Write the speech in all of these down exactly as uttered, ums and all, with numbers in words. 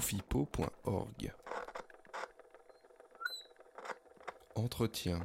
confipo point org. Entretien.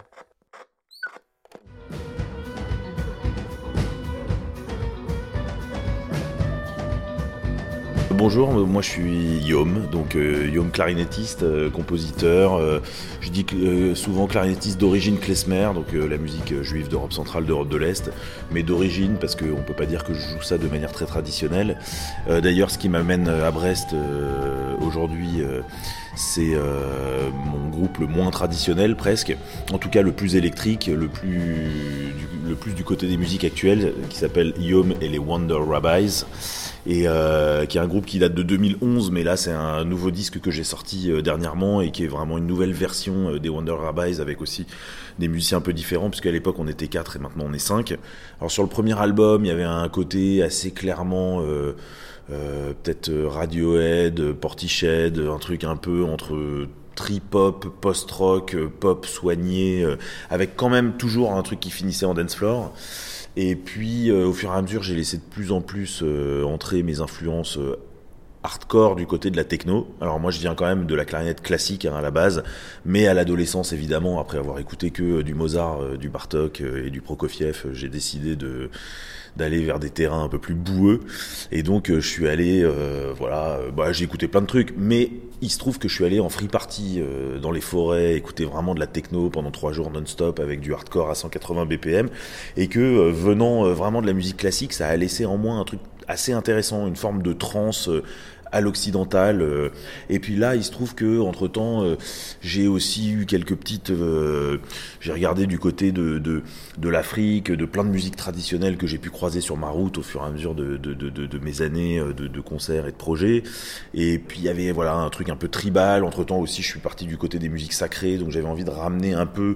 Bonjour, moi je suis Yom, donc euh, Yom clarinettiste, euh, compositeur, euh, je dis euh, souvent clarinettiste d'origine klezmer, donc euh, la musique euh, juive d'Europe centrale, d'Europe de l'Est, mais d'origine parce qu'on ne peut pas dire que je joue ça de manière très traditionnelle. Euh, d'ailleurs ce qui m'amène à Brest euh, aujourd'hui, euh, c'est euh, mon groupe le moins traditionnel presque, en tout cas le plus électrique, le plus du, le plus du côté des musiques actuelles, qui s'appelle Yom et les Wonder Rabbis. Et euh, qui est un groupe qui date de deux mille onze, mais là c'est un nouveau disque que j'ai sorti euh, dernièrement et qui est vraiment une nouvelle version euh, des Wonder Rabbis avec aussi des musiciens un peu différents, puisqu'à l'époque on était quatre et maintenant on est cinq. Alors sur le premier album il y avait un côté assez clairement euh, euh, peut-être Radiohead, Portishead, un truc un peu entre trip-hop, post-rock, pop soigné, euh, avec quand même toujours un truc qui finissait en dance floor. Et puis, euh, au fur et à mesure, j'ai laissé de plus en plus euh, entrer mes influences euh, hardcore du côté de la techno. Alors moi, je viens quand même de la clarinette classique hein, à la base, mais à l'adolescence, évidemment, après avoir écouté que euh, du Mozart, euh, du Bartók euh, et du Prokofiev, euh, j'ai décidé de d'aller vers des terrains un peu plus boueux. Et donc, euh, je suis allé, euh, voilà, euh, bah, j'ai écouté plein de trucs, mais il se trouve que je suis allé en free party euh, dans les forêts, écouter vraiment de la techno pendant trois jours non-stop avec du hardcore à cent quatre-vingts B P M, et que euh, venant euh, vraiment de la musique classique, ça a laissé en moi un truc assez intéressant, une forme de trance euh, à l'occidental. Euh, et puis là, il se trouve que entre temps, euh, j'ai aussi eu quelques petites. Euh, j'ai regardé du côté de de, de l'Afrique, de plein de musiques traditionnelles que j'ai pu croiser sur ma route au fur et à mesure de de de, de, de mes années de, de concerts et de projets. Et puis il y avait voilà un truc un peu tribal. Entre temps aussi, je suis parti du côté des musiques sacrées, donc j'avais envie de ramener un peu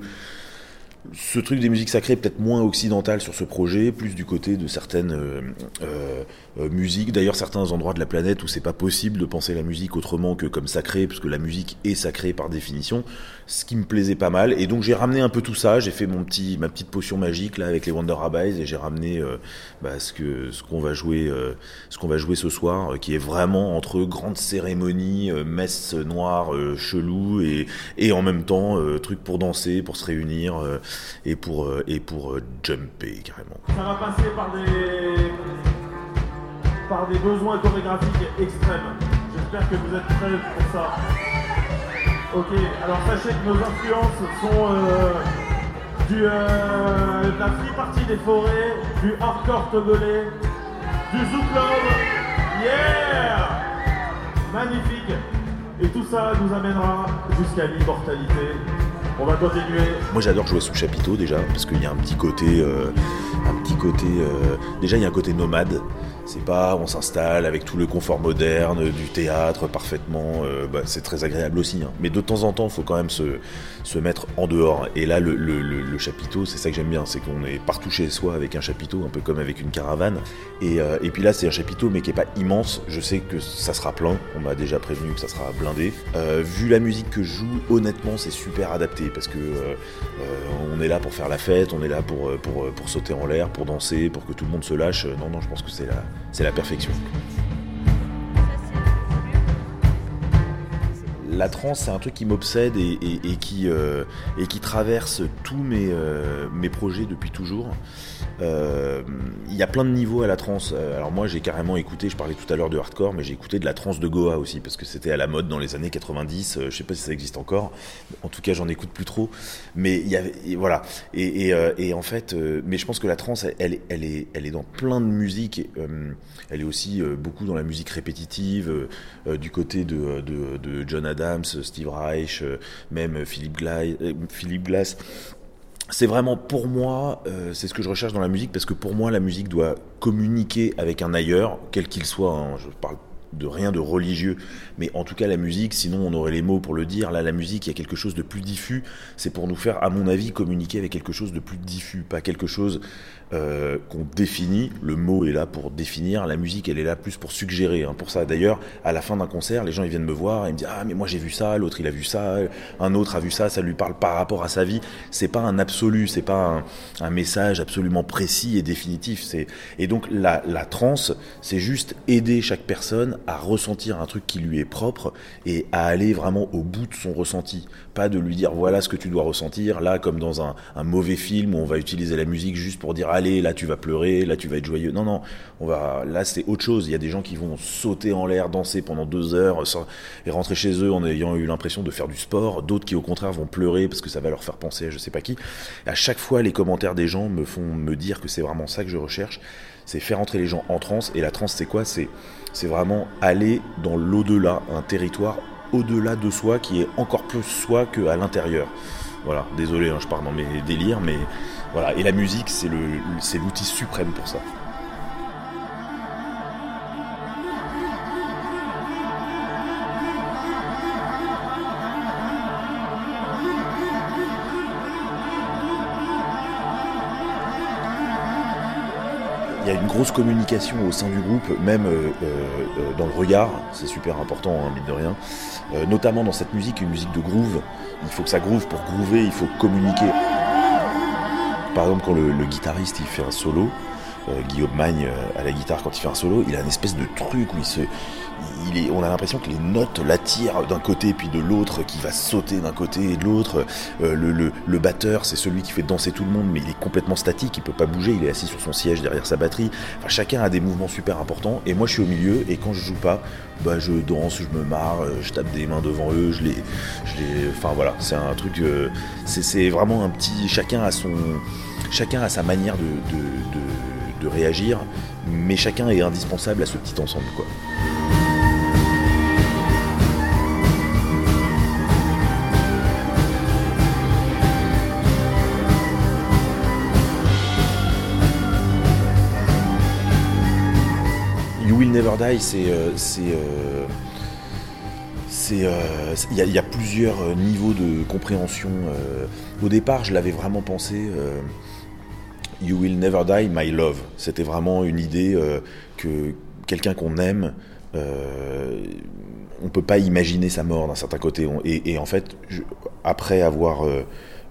ce truc des musiques sacrées, peut-être moins occidental sur ce projet, plus du côté de certaines euh, euh, euh, musiques, d'ailleurs certains endroits de la planète où c'est pas possible de penser la musique autrement que comme sacrée, parce que la musique est sacrée par définition, ce qui me plaisait pas mal. Et donc j'ai ramené un peu tout ça, j'ai fait mon petit, ma petite potion magique là avec les Wonder Rabbis, et j'ai ramené euh, bah, ce que ce qu'on va jouer, euh, ce qu'on va jouer ce soir, euh, qui est vraiment entre grandes cérémonies, euh, messe noire, euh, chelou, et et en même temps euh, truc pour danser, pour se réunir. Euh, et pour, euh, et pour euh, jumper carrément. Ça va passer par des, par des besoins chorégraphiques extrêmes. J'espère que vous êtes prêts pour ça. Ok, alors sachez que nos influences sont euh, du, euh, de la free party des forêts, du hardcore togolais, du zouk club. Yeah! Magnifique. Et tout ça nous amènera jusqu'à l'immortalité. On va continuer. Moi j'adore jouer sous chapiteau déjà, parce qu'il y a un petit côté, euh, un petit côté, euh, déjà il y a un côté nomade. C'est pas, on s'installe avec tout le confort moderne du théâtre parfaitement, euh, bah, c'est très agréable aussi. Hein. Mais de temps en temps, il faut quand même se, se mettre en dehors. Et là, le, le, le, le chapiteau, c'est ça que j'aime bien, c'est qu'on est partout chez soi avec un chapiteau, un peu comme avec une caravane. Et, euh, et puis là, c'est un chapiteau, mais qui est pas immense. Je sais que ça sera plein. On m'a déjà prévenu que ça sera blindé. Euh, vu la musique que je joue, honnêtement, c'est super adapté parce que euh, euh, on est là pour faire la fête, on est là pour, pour, pour sauter en l'air, pour danser, pour que tout le monde se lâche. Non, non, je pense que c'est la C'est la perfection. La trance, c'est un truc qui m'obsède et, et, et, qui, euh, et qui traverse tous mes, euh, mes projets depuis toujours. Euh, il y a plein de niveaux à la trance. Alors moi, j'ai carrément écouté, je parlais tout à l'heure de hardcore, mais j'ai écouté de la trance de Goa aussi, parce que c'était à la mode dans les années quatre-vingt-dix. Je sais pas si ça existe encore. En tout cas, j'en écoute plus trop. Mais il y avait, et voilà. Et, et, euh, et en fait, euh, mais je pense que la trance, elle, elle, elle, est, elle est dans plein de musiques. Et, euh, elle est aussi euh, beaucoup dans la musique répétitive, euh, du côté de, de, de John Adams, Steve Reich, euh, même Philip Glass. Euh, Philip Glass. C'est vraiment pour moi, euh, c'est ce que je recherche dans la musique, parce que pour moi la musique doit communiquer avec un ailleurs, quel qu'il soit, hein, je parle de rien de religieux, mais en tout cas la musique, sinon on aurait les mots pour le dire, là la musique il y a quelque chose de plus diffus, c'est pour nous faire à mon avis communiquer avec quelque chose de plus diffus, pas quelque chose euh, qu'on définit, le mot est là pour définir, la musique elle est là plus pour suggérer, hein, pour ça d'ailleurs à la fin d'un concert les gens ils viennent me voir et ils me disent ah mais moi j'ai vu ça, l'autre il a vu ça, un autre a vu ça, ça lui parle par rapport à sa vie, c'est pas un absolu, c'est pas un, un message absolument précis et définitif, c'est... et donc la, la trance c'est juste aider chaque personne à ressentir un truc qui lui est propre et à aller vraiment au bout de son ressenti. Pas de lui dire voilà ce que tu dois ressentir, là comme dans un, un mauvais film où on va utiliser la musique juste pour dire allez là tu vas pleurer, là tu vas être joyeux. Non non, on va là c'est autre chose. Il y a des gens qui vont sauter en l'air, danser pendant deux heures et rentrer chez eux en ayant eu l'impression de faire du sport. D'autres qui au contraire vont pleurer parce que ça va leur faire penser à je sais pas qui. Et à chaque fois les commentaires des gens me font me dire que c'est vraiment ça que je recherche. C'est faire entrer les gens en transe. Et la transe, c'est quoi ? C'est, c'est vraiment aller dans l'au-delà, un territoire au-delà de soi qui est encore plus soi qu'à l'intérieur. Voilà, désolé, hein, je pars dans mes délires, mais voilà. Et la musique, c'est, le, c'est l'outil suprême pour ça. Il y a une grosse communication au sein du groupe, même euh, euh, dans le regard, c'est super important, hein, mine de rien. Euh, notamment dans cette musique, une musique de groove, il faut que ça groove. Pour groover, il faut communiquer. Par exemple, quand le, le guitariste il fait un solo, euh, Guillaume Magne euh, à la guitare, quand il fait un solo, il a une espèce de truc où il se... Il est, on a l'impression que les notes l'attirent d'un côté puis de l'autre, qui va sauter d'un côté et de l'autre. Euh, le, le, le batteur, c'est celui qui fait danser tout le monde, mais il est complètement statique, il peut pas bouger, il est assis sur son siège derrière sa batterie. Enfin, chacun a des mouvements super importants, et moi je suis au milieu, et quand je joue pas, bah je danse, je me marre, je tape des mains devant eux, je les, je les, enfin voilà, c'est un truc, euh, c'est, c'est vraiment un petit, chacun a son, chacun a sa manière de, de, de, de réagir, mais chacun est indispensable à ce petit ensemble, quoi. You Will Never Die, c'est, euh, c'est, euh, c'est, euh, il y, y a plusieurs niveaux de compréhension. Euh, au départ, je l'avais vraiment pensé. Euh, You Will Never Die, My Love. C'était vraiment une idée euh, que quelqu'un qu'on aime, euh, on peut pas imaginer sa mort d'un certain côté. On, et, et en fait, je, après avoir euh,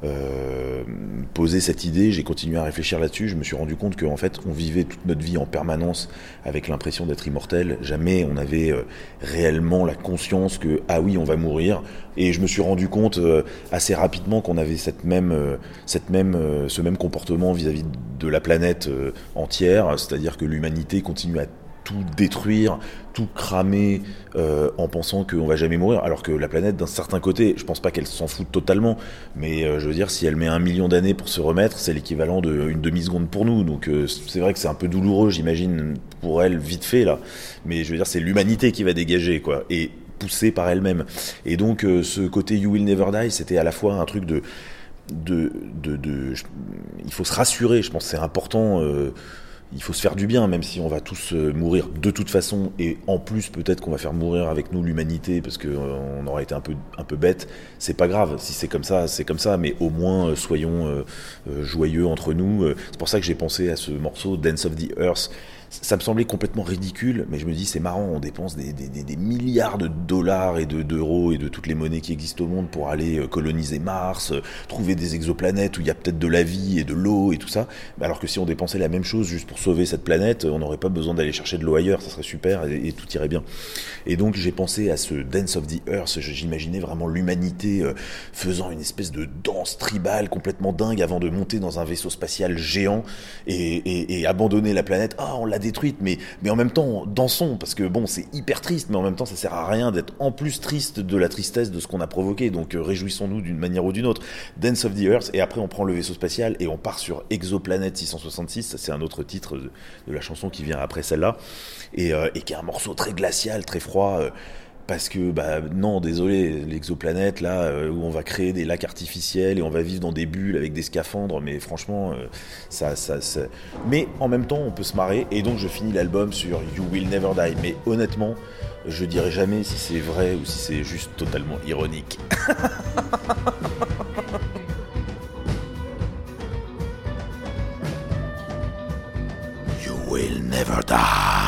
Euh, posé cette idée, j'ai continué à réfléchir là-dessus, je me suis rendu compte qu'en fait on vivait toute notre vie en permanence avec l'impression d'être immortel, jamais on avait euh, réellement la conscience que ah oui on va mourir, et je me suis rendu compte euh, assez rapidement qu'on avait cette même, euh, cette même, euh, ce même comportement vis-à-vis de la planète euh, entière, c'est-à-dire que l'humanité continue à tout détruire, tout cramer euh, en pensant qu'on va jamais mourir, alors que la planète d'un certain côté, je pense pas qu'elle s'en fout totalement, mais euh, je veux dire si elle met un million d'années pour se remettre, c'est l'équivalent d'une demi-seconde pour nous, donc euh, c'est vrai que c'est un peu douloureux, j'imagine, pour elle, vite fait là, mais je veux dire c'est l'humanité qui va dégager, quoi, et poussée par elle-même, et donc euh, ce côté You Will Never Die, c'était à la fois un truc de de, de, de je, il faut se rassurer, je pense que c'est important, euh, il faut se faire du bien, même si on va tous mourir de toute façon, et en plus peut-être qu'on va faire mourir avec nous l'humanité, parce qu'on euh, aura été un peu, un peu bête, c'est pas grave, si c'est comme ça, c'est comme ça, mais au moins euh, soyons euh, euh, joyeux entre nous. C'est pour ça que j'ai pensé à ce morceau Dance of the Earth. Ça me semblait complètement ridicule, mais je me dis c'est marrant, on dépense des, des, des, des milliards de dollars et de, d'euros et de toutes les monnaies qui existent au monde pour aller coloniser Mars, trouver des exoplanètes où il y a peut-être de la vie et de l'eau et tout ça, alors que si on dépensait la même chose juste pour sauver cette planète, on n'aurait pas besoin d'aller chercher de l'eau ailleurs, ça serait super et, et tout irait bien. Et donc j'ai pensé à ce Dance of the Earth, j'imaginais vraiment l'humanité euh, faisant une espèce de danse tribale complètement dingue avant de monter dans un vaisseau spatial géant et, et, et abandonner la planète. Ah, on l'a détruite, mais, mais en même temps dansons, parce que bon c'est hyper triste, mais en même temps ça sert à rien d'être en plus triste de la tristesse de ce qu'on a provoqué, donc euh, réjouissons-nous d'une manière ou d'une autre. Dance of the Earth, et après on prend le vaisseau spatial et on part sur Exoplanète six cent soixante-six, ça, c'est un autre titre de, de la chanson qui vient après celle-là, et, euh, et qui est un morceau très glacial, très froid, euh, parce que, bah non, désolé, l'exoplanète, là, euh, où on va créer des lacs artificiels et on va vivre dans des bulles avec des scaphandres, mais franchement, euh, ça, ça, ça... Mais en même temps, on peut se marrer, et donc je finis l'album sur You Will Never Die. Mais honnêtement, je dirai jamais si c'est vrai ou si c'est juste totalement ironique. You will never die.